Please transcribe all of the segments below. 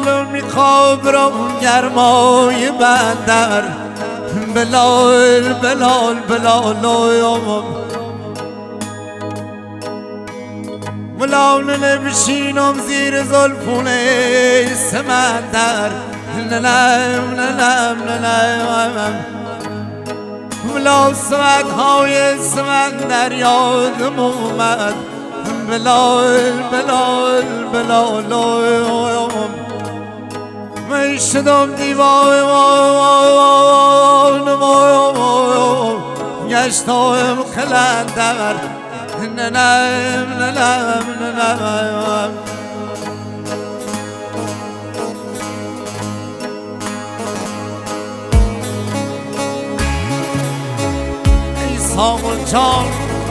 دلو میخواب را گرمای بندر بلال بلال بلال بلال بشینم زیر زلفون سمندر نلم نلم نلم بلا سمندهای سمندر یادم اومد بلال بلال بلال من شدم دیوانه گشتم قلندر نلم نلم نلم ای سامون جان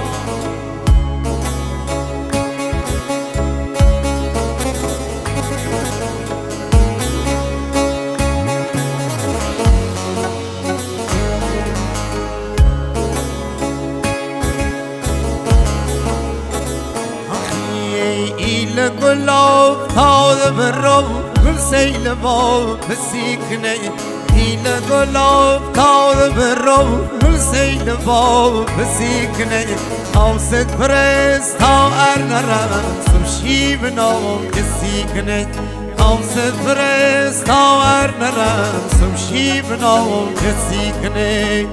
گلاب تازه برو گل سیل باب بسیکنه ایل گلاب تازه برو گل سیل باب بسیکنه آوست پرست تا ارنرم سمشیب نام کسیکنه آوست پرست تا ارنرم سمشیب نام کسیکنه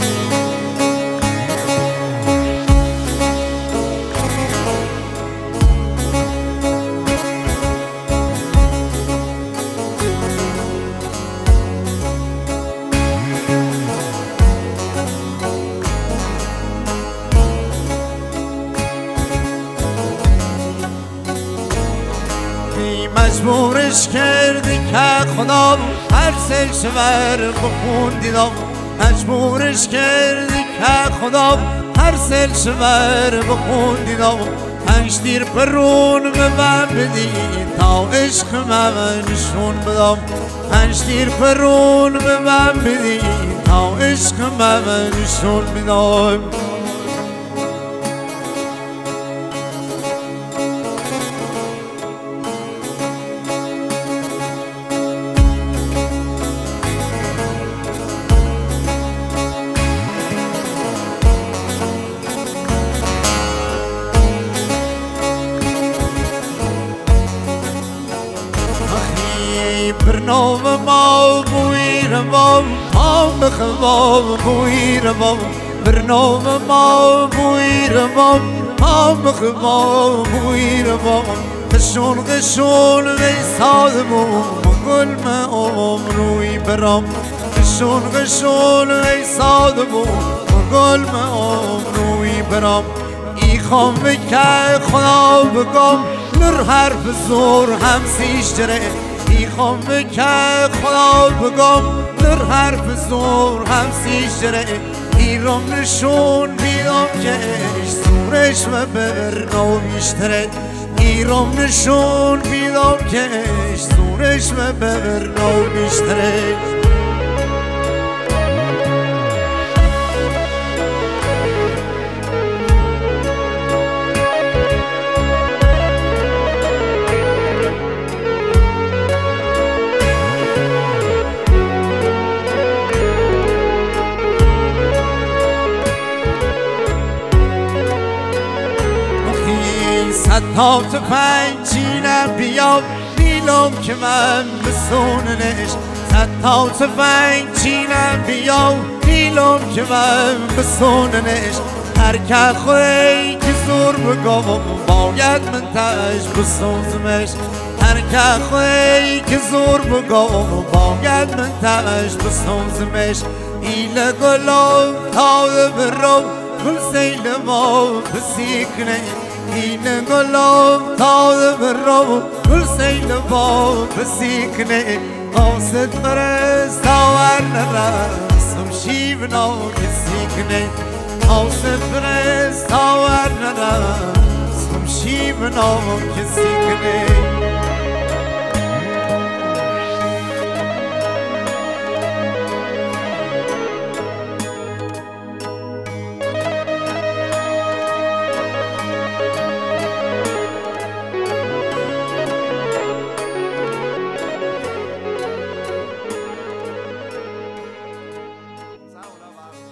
مجبورش کردی که خدا هر سل شور بخوندیدم مجبورش کردی که خدا هر سل شور بخوندیدم پنج تیر پرون به من بدی تا عشق من نشون بدم پنج تیر پرون به من بدی تا عشق من نشون بدم برنامه ما بویر ما بخواب بویر ما برنامه ما بویر ما بخواب بویر ما قشون قشون ویسادمون گل عمروی برام قشون قشون ویسادمون گل عمروی برام ای خام که خدا بگم نر حرف زور هم سیش جره ای خام که خدا بگم در حرف زور هم سیشره ایرام نشون بیدم که زورش و برنو بیشتره ایرام نشون بیدم که زورش و برنو بیشتره تا تفنگچینم بیام نیلم که من بسوننش صد تا تفنگچینم بیام نیلم که من بسوننش هر که خوی که زور بگم باید من تش بسوزمش هر که خوی که زور بگم باید من تش بسوزمش ایل گلم تا برو گل سیل ما بسیکنه این گلاب تازه برو گل سیل با بسیکنه آست پرست تاور نرسم شیب نو کسیکنه آست پرست تاور نرسم شیب نو کسیکنه